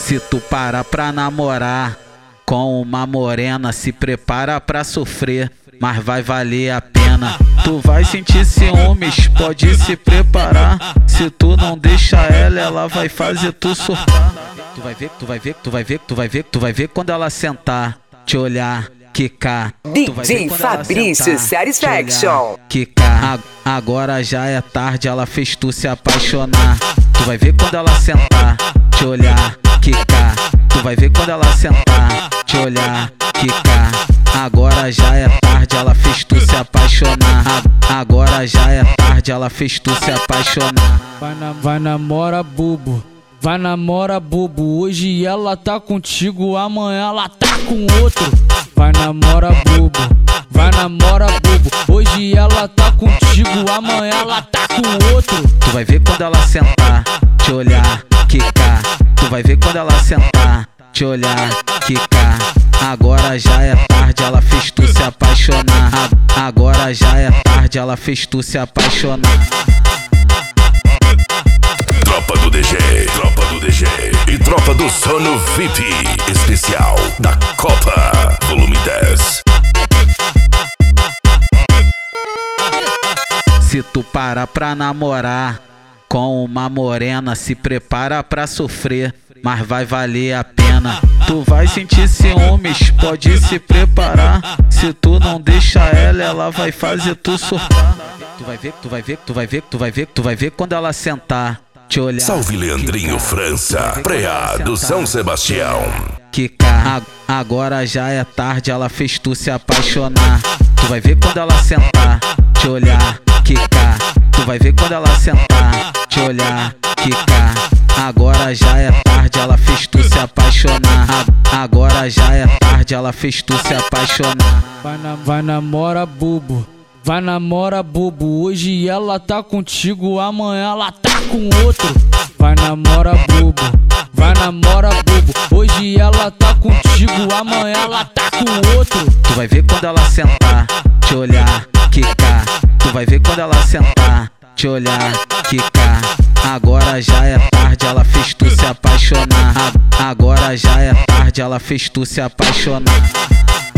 Se tu parar pra namorar com uma morena, se prepara pra sofrer, mas vai valer a pena. Tu vai sentir ciúmes, pode se preparar. Se tu não deixa ela vai fazer tu surtar. Tu vai ver, tu vai ver, tu vai ver, tu vai ver, tu vai ver quando ela sentar, te olhar, quicar. DJ Fabrício Satisfaction. Quicar. Agora já é tarde, ela fez tu se apaixonar. Tu vai ver quando ela sentar, te olhar, quicar. Tu vai ver quando ela sentar, te olhar, quicar. Agora já é tarde, ela fez tu se apaixonar. Agora já é tarde, ela fez tu se apaixonar. Vai namora bubo, vai namora bubo. Hoje ela tá contigo, amanhã ela tá com outro. Vai namora bubo, vai namora bubo. Hoje ela tá contigo, amanhã ela tá com outro. Tu vai ver quando ela sentar, te olhar, quicar. Tu vai ver quando ela sentar, te olhar, quicar. Agora já é tarde, ela fez tu se apaixonar. Agora já é tarde, ela fez tu se apaixonar. Tropa do DG e Tropa do Sono VIP especial da Copa, volume 10. Se tu parar pra namorar com uma morena, se prepara pra sofrer, mas vai valer a pena. Tu vai sentir ciúmes, pode se preparar. Se tu não deixa ela vai fazer tu surtar. Tu vai ver, tu vai ver, tu vai ver, tu vai ver, tu vai ver quando ela sentar, te olhar. Salve Leandrinho França, Preá do São Sebastião. Quicar. Agora já é tarde, ela fez tu se apaixonar. Tu vai ver quando ela sentar, te olhar, quicar. Tu vai ver quando ela sentar, te olhar, quicar. Agora já é tarde, ela fez tu se apaixonar. Agora já é tarde, ela fez tu se apaixonar. Vai namora bubo, vai namora bubo. Hoje ela tá contigo, amanhã ela tá com outro. Vai namora bubo, vai namora bubo. Hoje ela tá contigo, amanhã ela tá com outro. Tu vai ver quando ela sentar, te olhar, quicar. Tu vai ver quando ela sentar, te olhar, quicar. Agora já é tarde, ela fez tu se apaixonar. Agora já é tarde, ela fez tu se apaixonar.